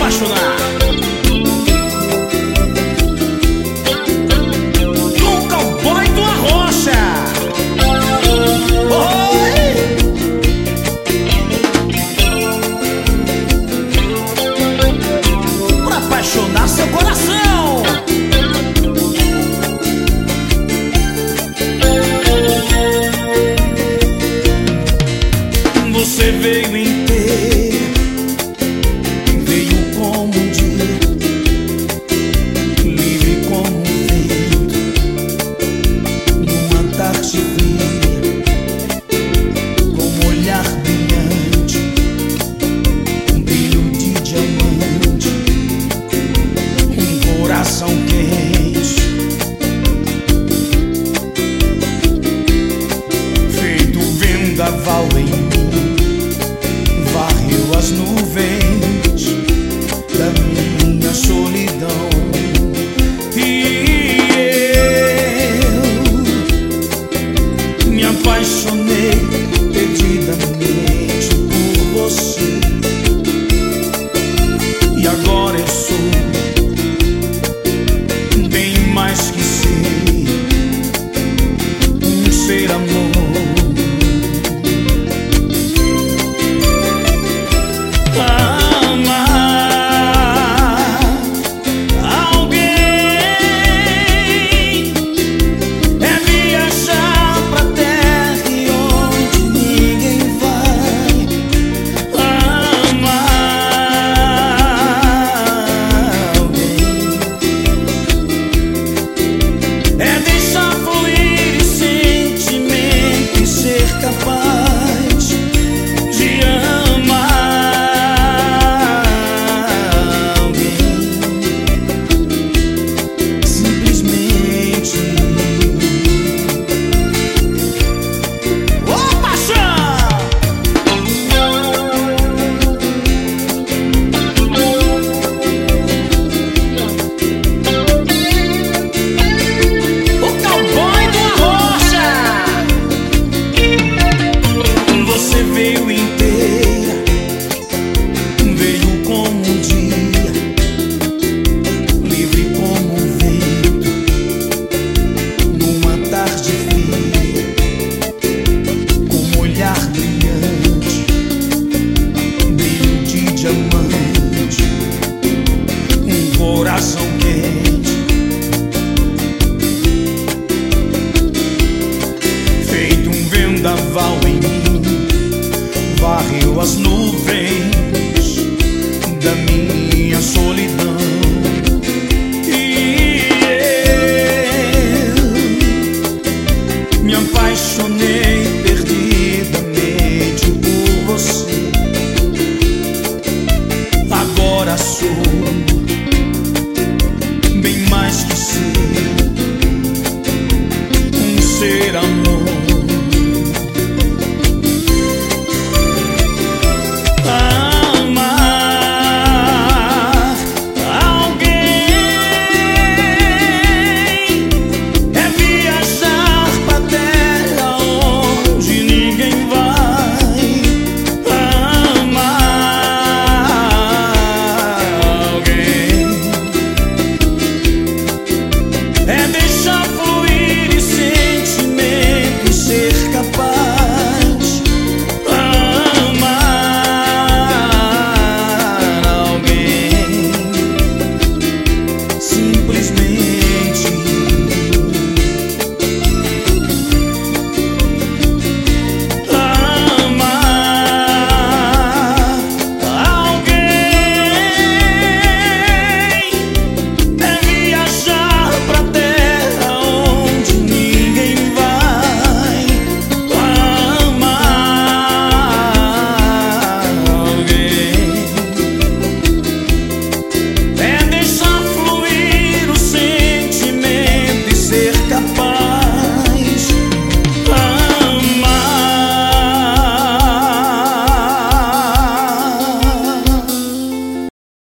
apaixonar. Com cowboy do Arrocha. Oi! Pra apaixonar seu coração. Você veio inteira, veio como um dia, livre como um vento, numa tarde fria, com um olhar brilhante, um brilho de diamante, um coração quente, feito vendaval em mim. Varreu as nuvens da minha solidão e eu me apaixonei perdidamente por você. E agora eu sou bem mais que ser um ser amor. Coração quente, feito um vendaval em mim, varreu as nuvens da minha solidão.